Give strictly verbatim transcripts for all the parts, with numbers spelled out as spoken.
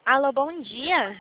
Alô, bom dia.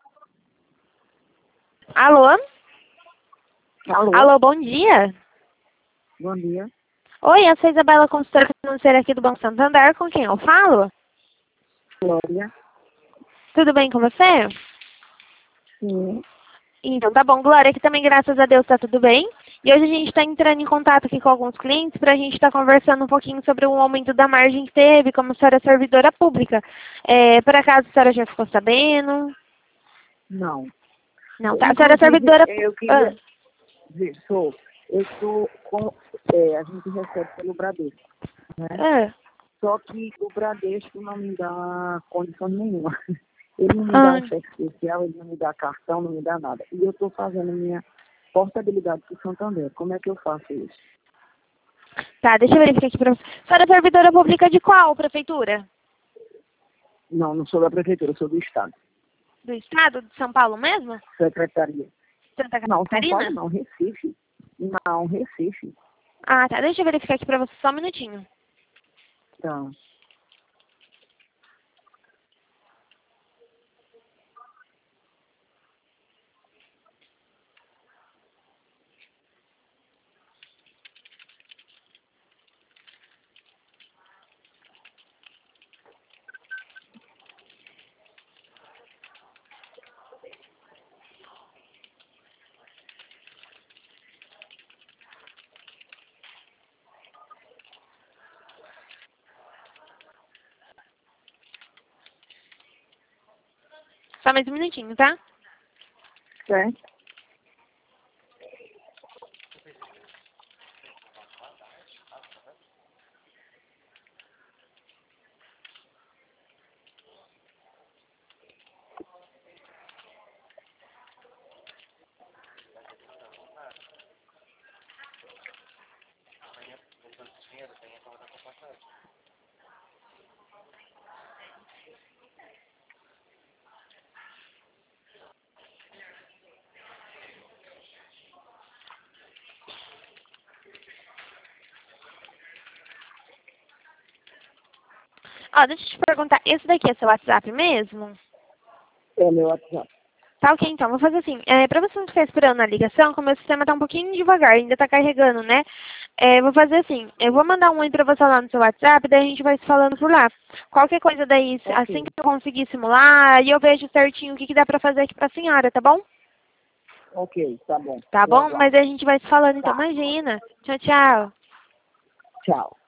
Alô? Alô? Alô, bom dia. Bom dia. Oi, eu sou a Isabela, consultora financeira aqui do Banco Santander. Com quem eu falo? Glória. Tudo bem com você? Sim. Então, tá bom. Glória, aqui também, graças a Deus, tá tudo bem. E hoje a gente está entrando em contato aqui com alguns clientes para a gente estar conversando um pouquinho sobre o aumento da margem que teve, como a senhora é servidora pública. É, por acaso a senhora já ficou sabendo? Não. Não, tá. A senhora é Inclusive, servidora... eu Ah, queria dizer, sou, eu estou com, é, a gente recebe pelo Bradesco, né? ah, Só que o Bradesco não me dá condição nenhuma. Ele não me dá ah, um cheque especial, ele não me dá cartão, não me dá nada. E eu estou fazendo minha portabilidade para o Santander. Como é que eu faço isso? tá, deixa eu verificar aqui para você. A senhora é servidora pública de qual prefeitura? Não, não sou da prefeitura, eu sou do Estado. Do estado de São Paulo mesmo? Secretaria. Santa Não, São Catarina? Paulo não, Recife. Não, Recife. Ah, tá. Deixa eu verificar aqui para você só um minutinho. Então, Só mais um minutinho, tá? certo? Ó, deixa eu te perguntar, esse daqui é seu WhatsApp mesmo? É meu WhatsApp. Tá ok, então. Vou fazer assim. É, pra você não ficar esperando na ligação, como o meu sistema tá um pouquinho devagar, ainda tá carregando, né? É, vou fazer assim. Eu vou mandar um oi pra você lá no seu WhatsApp, daí a gente vai se falando por lá. Qualquer coisa daí, assim Ok. que eu conseguir simular, aí eu vejo certinho o que, que dá pra fazer aqui pra senhora, tá bom? Ok, tá bom. Tá Eu bom? Mas aguardo. aí a gente vai se falando, então. Tá. Imagina. Tchau, tchau. Tchau.